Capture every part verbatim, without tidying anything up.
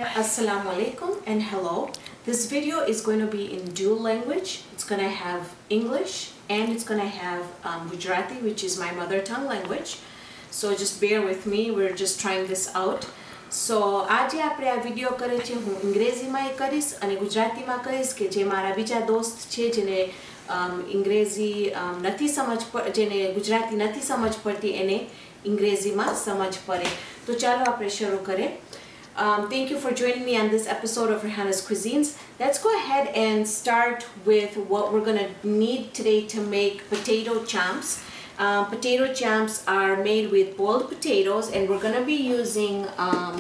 Assalamu alaikum and hello. This video is going to be in dual language. It's going to have English and it's going to have um, Gujarati, which is my mother tongue language. So just bear with me, we're just trying this out. So આજે આપણે આ video કરે છે હું અંગ્રેજીમાં કરીશ અને ગુજરાતીમાં કહીશ કે જે મારા બીજા દોસ્ત છે જેને અંગ્રેજી નથી સમજ જેને ગુજરાતી નથી સમજ પડતી એને અંગ્રેજીમાં સમજ પડે. તો ચાલો આપણે શરૂ કરીએ. Um, thank you for joining me on this episode of Rehana's Cuisines. Let's go ahead and start with what we're going to need today to make potato champs. Um, potato champs are made with boiled potatoes and we're going to be using um,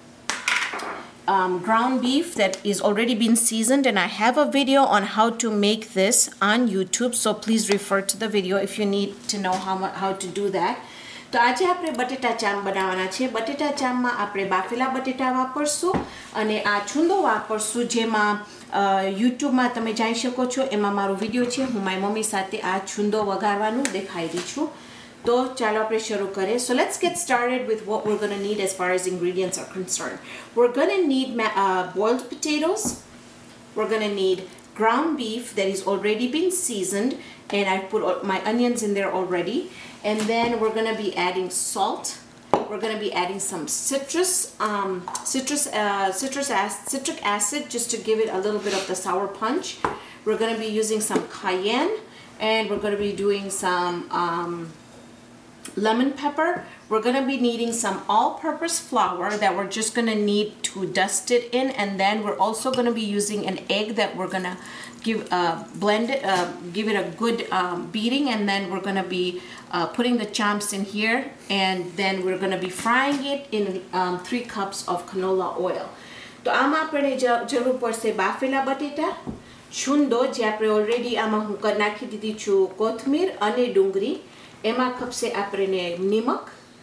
um, ground beef that is already been seasoned, and I have a video on how to make this on YouTube, so please refer to the video if you need to know how, how to do that. તો આજે આપણે બટેટા ચામ બનાવવાના છે. બટેટા ચામમાં આપણે બાફેલા બટેટા વાપરશું અને આ છુંદો વાપરશું જેમાં યુટ્યુબમાં તમે જાઈ શકો છો. એમાં મારો વિડીયો છે, હું મારી મમ્મી સાથે આ છુંદો વઘારવાનું દેખાઈ રહી છું. તો ચાલો આપણે શરૂ કરીએ. So let's get started with what we're going to need as far as ingredients are concerned. We're going to need uh, boiled potatoes. We're going to need ground beef that is already been seasoned, and I put my onions in there already. And then we're going to be adding salt. We're going to be adding some citrus, um, citrus, uh, citrus acid, citric acid, just to give it a little bit of the sour punch. We're going to be using some cayenne, and we're going to be doing some um, lemon pepper. We're going to be needing some all-purpose flour that we're just going to need to dust it in, and then we're also going to be using an egg that we're going to give uh, blend it, uh, give it a good um, beating, and then we're going to be uh, putting the champs in here, and then we're going to be frying it in um, three cups of canola oil. તો આમાં આપણે જરૂર પડશે બાફેલા બટેટા, છુંદો જે આપણે already આમાં હું નાખી દીધી છું કોથમીર અને ડુંગળી. એમાં ખપશે આપણે નિમક,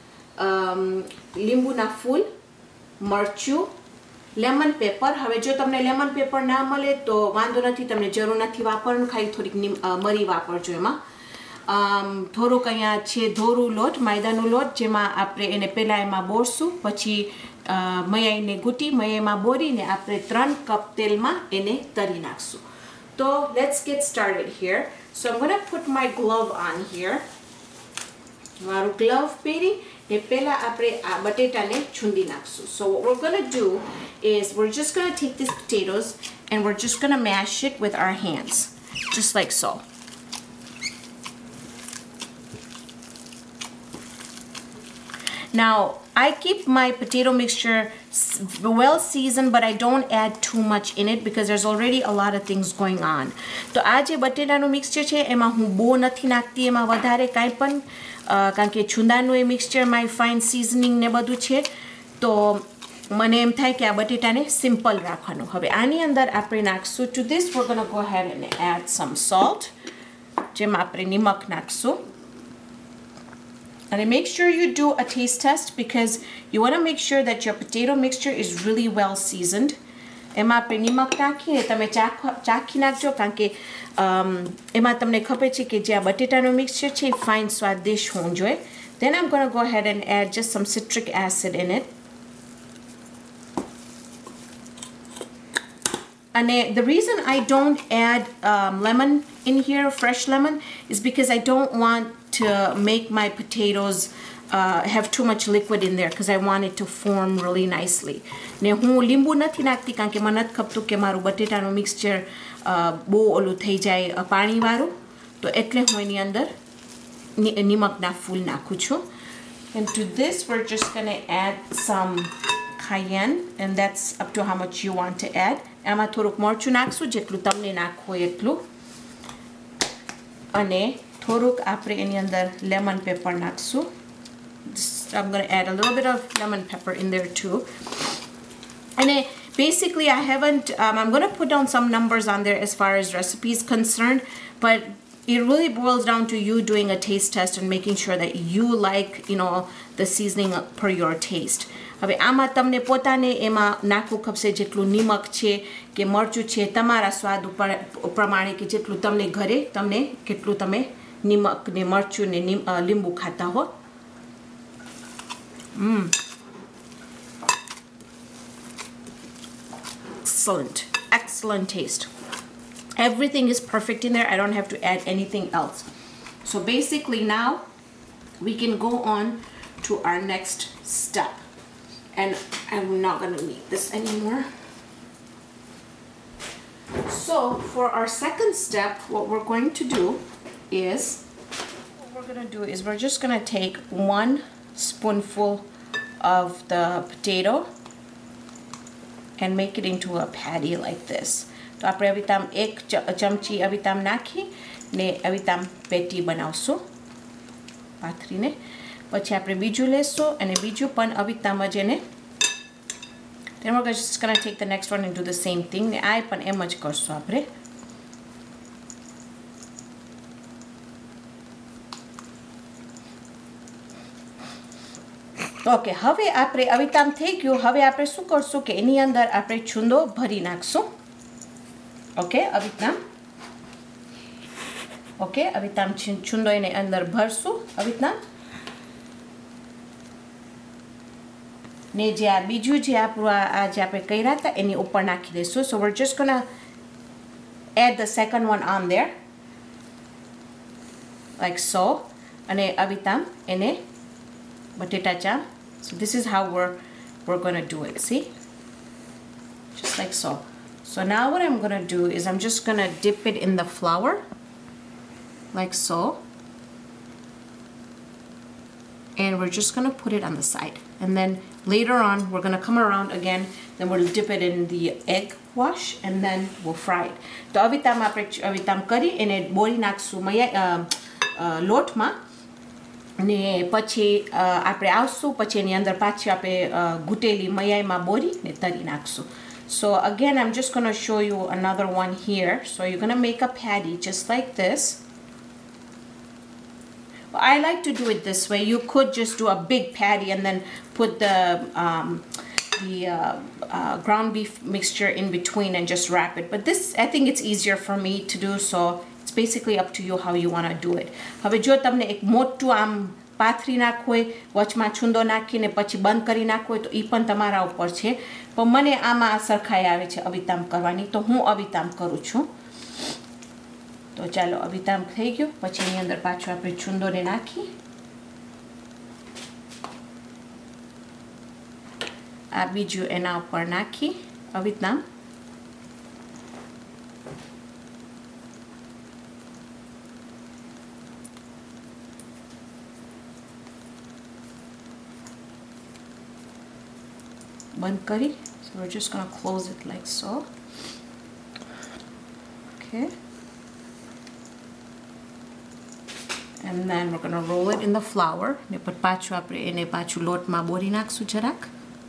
લીંબુના ફૂલ, મરચું, લેમન પેપર. હવે જો તમને લેમન પેપર ના મળે તો વાંધો નથી, તમને જરૂર નથી વાપરવાનું, ખાલી થોડીક મરી વાપરજો. એમાં થોડુંક અહીંયા છે ધોરું લોટ, માયદાનો લોટ, જેમાં આપણે એને પહેલાં એમાં બોળશું, પછી મયાઈને ગુટી મયામાં બોરીને આપણે ત્રણ કપ તેલમાં એને તરી નાખશું. તો let's get started here. So I'm going to put my glove on here. મારું ગ્લવ પહેરી એ પહેલા આપણે આ બટેટાને છૂંદી નાખશું. So what we're going to do is we're just going to take these potatoes and we're just going to mash it with our hands, just like so. Now I keep my potato mixture well seasoned, but I don't add too much in it because there's already a lot of things going on. તો આ જે બટેટાનું mixture છે એમાં હું બહુ નથી નાખતી એમાં વધારે કાંઈ પણ, કારણ કે છુંદાનું એ મિક્સચરમાં ફાઇન સિઝનિંગ ને બધું છે. તો મને એમ થાય કે આ બટેટાને સિમ્પલ રાખવાનું. હવે આની અંદર આપણે નાખશું, to this we're going to go ahead and add some salt, જેમાં આપણે નિમક નાખશું. And make sure you do a taste test because you want to make sure that your potato mixture is really well seasoned. એમાં આપણે નિમક નાખીને તમે ચાખી નાખજો, કારણ કે એમાં તમને ખબર છે કે જે આ બટેટાનું મિક્સચર છે એ ફાઇન સ્વાદિષ્ટ હોવું જોઈએ. Then I'm going to go ahead and add just some citric acid in it. And the reason I don't add um, lemon in here, fresh lemon, is because I don't want to make my potatoes uh, have too much liquid in there because I want it to form really nicely. ને હું લીંબુ નથી નાખતી કારણ કે મને નથી ખપતું કે મારું બટેટાનું મિક્સચર બહુ ઓલું થઈ જાય પાણીવાળું, તો એટલે હું એની અંદર નિમકના ફૂલ નાખું છું. And to this we're just going to add some cayenne, and that's up to how much you want to add. આમાં થોડુંક મરચું નાખશું જેટલું તમને નાખવું હોય એટલું, અને થોડુંક આપણે એની અંદર લેમન પેપર નાખશું. I'm going to add a little bit of lemon pepper in there too. And then basically I haven't, um, I'm going to put down some numbers on there as far as recipes concerned, but it really boils down to you doing a taste test and making sure that you like, you know, the seasoning per your taste. હવે આમાં તમને પોતાને એમાં નાખવું ખપશે જેટલું નિમક છે કે મરચું છે તમારા સ્વાદ ઉપર પ્રમાણે, કે જેટલું તમને ઘરે તમને કેટલું તમે નિમક ને મરચું ને લીંબુ ખાતા હો. હમ excellent, excellent taste. Everything is perfect in there. I don't have to add anything else. So basically now we can go on to our next step. And I'm not gonna need this anymore. So for our second step, what we're going to do is, what we're gonna do is we're just gonna take one spoonful of the potato and make it into a patty like this. तो આપણે આવી તામ એક ચમચી આવી તામ નાખી ને આવી તામ પેટી બનાવશું પાથરીને. પછી આપણે બીજું લેશું અને બીજું પણ આવી તામ જ એને. Then we're just going to take the next one and do the same thing. ને આ પણ એમ જ કરશું આપણે. ઓકે, હવે આપણે આવી તામ થઈ ગયું. હવે આપણે શું કરશું કે એની અંદર આપણે છુંદો ભરી નાખશું. ઓકે, આવી રીતના. ઓકે, આવી રીતના છુંદો એને અંદર ભરશું આવી રીતના. ને જે આ બીજું જે આપણું આ જે આપણે કર્યા હતા એની ઉપર નાખી દઈશું. So we're just gonna add the second one on there like so. અને આવી રીતના એને બટેટા ચાપ. So this is how we're we're gonna do it. See, just like so. So now what I'm gonna do is I'm just gonna dip it in the flour like so, and we're just gonna put it on the side, and then later on we're gonna come around again, then we'll dip it in the egg wash and then we'll fry it. તો આવી રીતના આપણે આવી રીતના કરી એને બોળી નાખશું મયા લોટમાં ને પછી આપણે આવશું પછી એની અંદર પાછી આપણે ઘૂટેલી મયાઈમાં બોરી ને તરી નાખશું. So again, I'm just going to show you another one here. So you're going to make a patty just like this. Well, I like to do it this way. You could just do a big patty and then put the um, the uh, uh, ground beef mixture in between and just wrap it. But this, I think it's easier for me to do. So it's basically up to you how you want to do it. હવે જો તમને એક મોટું આમ પાથરી નાખવું હોય, વચમાં છુંદો નાખીને પછી બંધ કરી નાખવું હોય તો એ પણ તમારા ઉપર છે. પણ મને આમાં સરખાઈ આવે છે અવિતામ કરવાની, તો હું અવિતામ કરું છું. તો ચાલો અવિતામ થઈ ગયું. પછી એની અંદર પાછું આપણે છુંદોને નાખી આ બીજું એના ઉપર નાખી અવિતામ. બંધ કરી. So we're just going to close it like so. Okay. And then we're going to roll it in the flour. ને પછી પાછું આપણે એને પાછું લોટમાં બોરી નાખશું જરાક.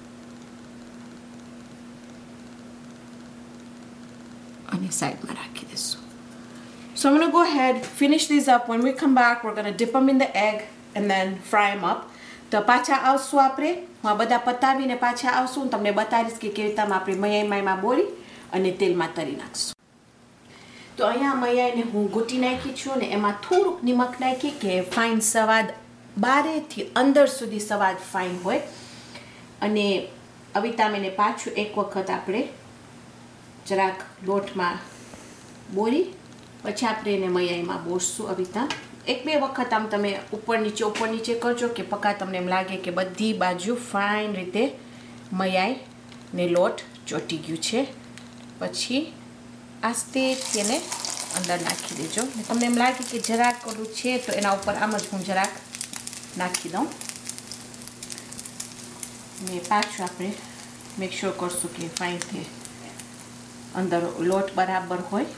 અને સાઈડમાં રાખી દઈશું. So I'm going to go ahead, finish these up. When we come back, we're going to dip them in the egg and then fry them up. તો પાછા આવશું આપણે. હું આ બધા પતાવીને પાછા આવશું. તમને બતાવીશ કે કેવી રીતે આપણે મયાઈમાં બોરી અને તેલમાં તરી નાખશું. તો અહીંયા મયાઈને હું ગૂંટી નાખી છું અને એમાં થોડુંક નિમક નાખી કે ફાઇન સ્વાદ બારેથી અંદર સુધી સ્વાદ ફાઇન હોય. અને અવિતામને પાછું એક વખત આપણે જરાક લોટમાં બોરી પછી આપણે એને મયાઈમાં બોરશું અવિતા. એક બે વખત આમ તમે ઉપર નીચે ઉપર નીચે કરજો કે પક્કા તમને એમ લાગે કે બધી બાજુ ફાઇન રીતે મયાઈ ને લોટ ચોટી ગયું છે. પછી આસ્તેથી એને અંદર નાખી દેજો. ને તમને એમ લાગે કે જરાક ઓલું છે તો એના ઉપર આમ જ હું જરાક નાખી દઉં. ને પાછું આપણે મેક શ્યોર કરશું કે ફાઇનથી અંદર લોટ બરાબર હોય.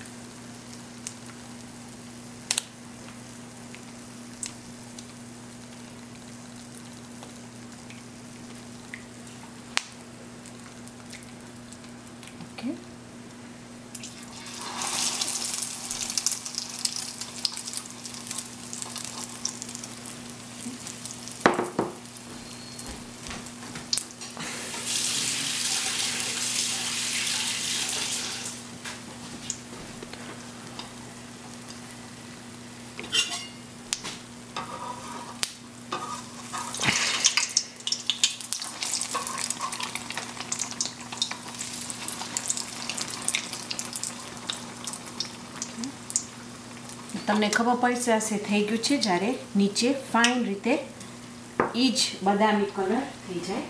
Okay. તમને ખબર પડશે હશે થઈ ગયું છે જ્યારે નીચે ફાઇન રીતે એ જ બદામી કલર થઈ જાય.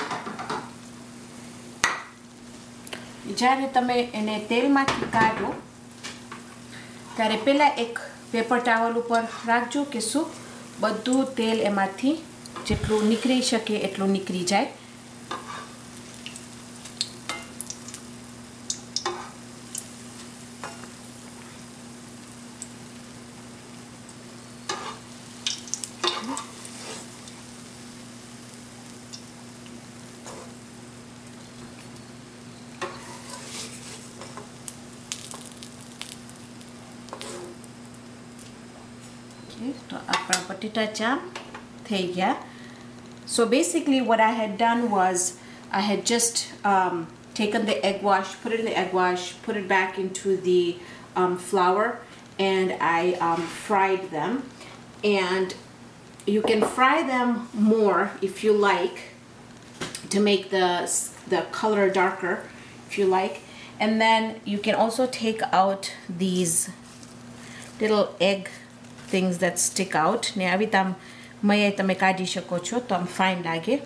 જ્યારે તમે એને તેલમાંથી કાઢો ત્યારે પહેલાં એક પેપર ટાવલ ઉપર રાખજો કે શું બધું તેલ એમાંથી જેટલું નીકળી શકે એટલું નીકળી જાય. તો આપણા બટેટા ચામ થઈ ગયા. So basically what I had done was I had just um, taken the egg wash, put it in the egg wash, put it back into the um, flour, and I um, fried them. And you can fry them more if you like to make the, the color darker if you like. And then you can also take out these little egg things that stick out. ને આવી રીતે આમ મય તમે કાઢી શકો છો તો આમ ફાઇન લાગે.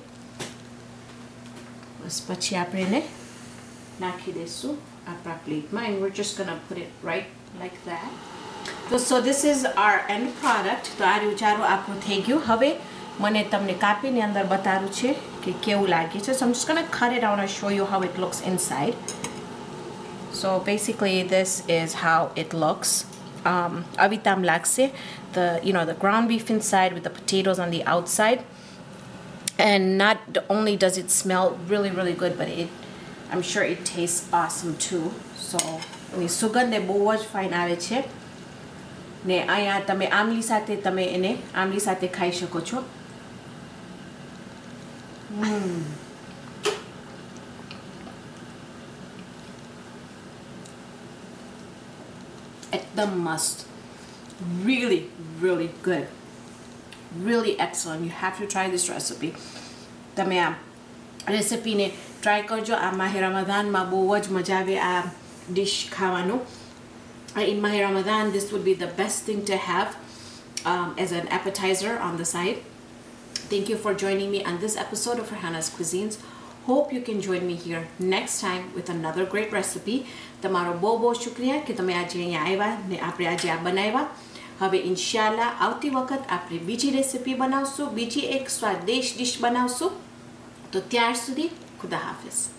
બસ પછી આપણે એને નાખી દઈશું આપણા પ્લેટમાં and we're just gonna put it right like that. So, so this is our end product. તો આ વિચારો આપણું થઈ ગયું. હવે મને તમને કાપીને અંદર બતાવું છે કે કેવું લાગે છે. So I'm just gonna cut it out and show you how it looks inside. So basically this is how it looks. Um, avitam lakse, the you know the ground beef inside with the potatoes on the outside, and not only does it smell really really good, but it I'm sure it tastes awesome too. So એની સુગંધ એ બહુ જ fine આવે છે ને અહીંયા તમે આમલી સાથે તમે એને આમલી સાથે ખાઈ શકો છો. હમ ekdam must. Really really good, really excellent. You have to try this recipe. તમે આ રેસિપીને ટ્રાય કરજો. આ માહે રમઝાનમાં બહુ જ મજા આવે આ ડિશ ખાવાનું. In Mahi Ramadan this would be the best thing to have um, as an appetizer on the side. Thank you for joining me on this episode of Rehana's Cuisines. Hope you can join me here next time with another great recipe. તમારો બહુ બહુ શુક્રિયા કે તમે આજે અહીંયા આવ્યા ને આપણે આજે આ બનાવ્યા. હવે ઇન્શાલ્લાહ આવતી વખત આપણે બીજી રેસિપી બનાવશું, બીજી એક સ્વાદિષ્ટ ડિશ બનાવશું. તો ત્યાર સુધી ખુદા હાફિઝ.